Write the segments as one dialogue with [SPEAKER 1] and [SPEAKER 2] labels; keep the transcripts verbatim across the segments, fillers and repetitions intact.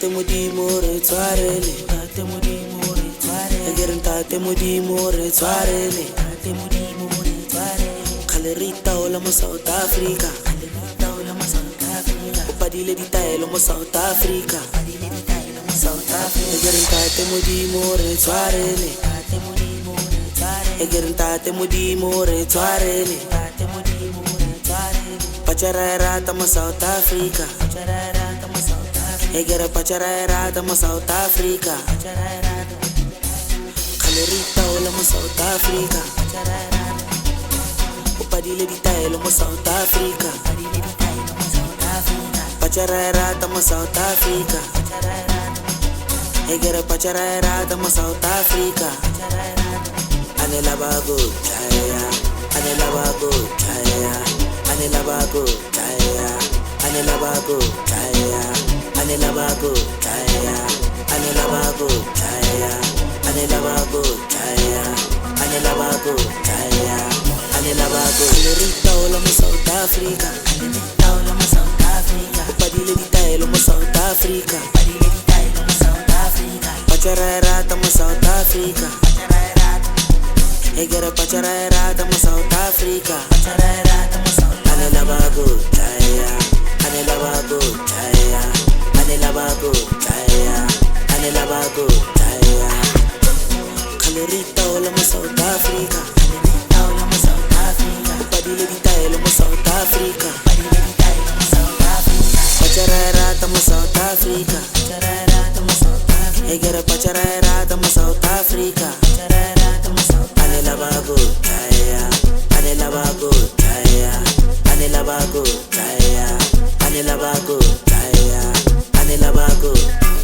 [SPEAKER 1] Tate Modimo re tshwarele, Tate Modimo re tshwarele. Ke re Tate Modimo re tshwarele, Tate Modimo re tshwarele. Khale re itaola mo South Africa, khale re itaola mo South Africa. O padile ditaelo mo South Africa, padile ditaelo mo South Africa. Ke re Tate Modimo re tshwarele, Tate Modimo re tshwarele. Ke re Tate Modimo re tshwarele, Tate Modimo re tshwarele. Pachara rata mo South Africa, pachara rata mo South Africa. Egera pachara rata mo South Africa, pachara rata. Khale re itaola mo South Africa, pachara rata. O padile ditaelo mo South Africa, padile ditaelo mo South Africa. Pachara rata mo South Africa, pachara rata. Egera pachara rata mo South Africa, pachara rata. Anela bago chaya, anela bago chaya, anela bago chaya, anela bago chaya, anela bago chaya, anela bago chaya, anela bago chaya, anela bago chaya, anela bago. Rita ola mo South Africa, Rita ola mo South Africa. Padile ditaelo mo South Africa, padile ditaelo mo South Africa. Pachara rata mo South Africa, pachara rata. Egera pachara rata mo South Africa, pachara rata mo South Africa. Anela bago chaya, anela bago chaya, anela bago chaya, anela bago chaya. Khale rita ola mo South Africa, rita ola mo South Africa. Padile ditaelo mo South Africa, padile ditaelo mo South Africa. Pachara rata mo South Africa, pachara rata mo South Africa. Egera pachara rata mo South Africa, pachara rata mo South Africa. Anela bago chaya, anela bago chaya, anela bago chaya, anela bago chaya, anela bago.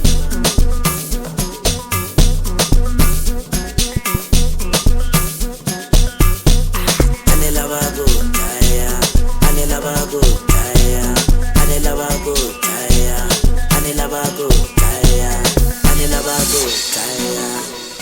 [SPEAKER 1] Anela bago chaya, anela bago chaya, anela bago chaya, anela bago chaya, anela bago chaya.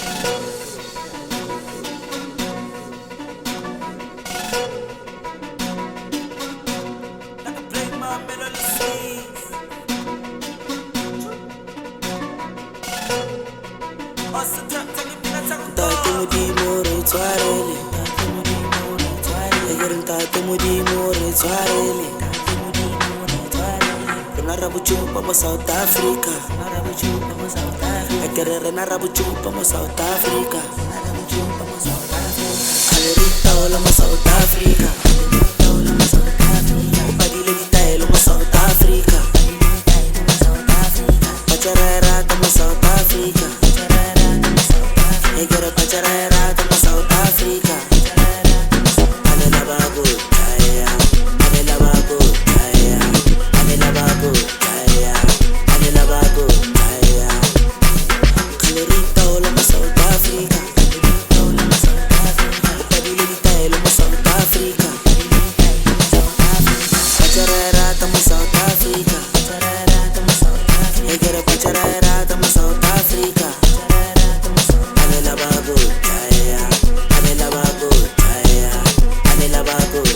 [SPEAKER 1] Tate Modimo re tshwarele, Tate Modimo re tshwarele. Ke re Tate Modimo re tshwarele, Tate Modimo re tshwarele. Rena ra bochupa mo South Africa, rena ra bochupa mo South Africa. Ke re rena ra bochupa mo South Africa, rena ra bochupa mo South Africa. Khale re itaola mo South Africa, re itaola mo South Africa. O padile ditaelo mo South Africa, padile ditaelo mo South Africa. Pachara rata mo South Africa, pachara rata mo South Africa. Egera pachara rata mo South Africa, pachara rata mo South Africa. Anela bago chaya, anela bago chaya, anela bago chaya, anela bago chaya. Khale re itaola mo South Africa, re itaola mo South Africa. O padile ditaelo mo South Africa, padile ditaelo mo South Africa. Pachara rata mo South Africa, pachara rata mo South Africa. Egera pachara rata mo South Africa, pachara rata mo South Africa. Anela bago chaya, anela bago chaya, anela bago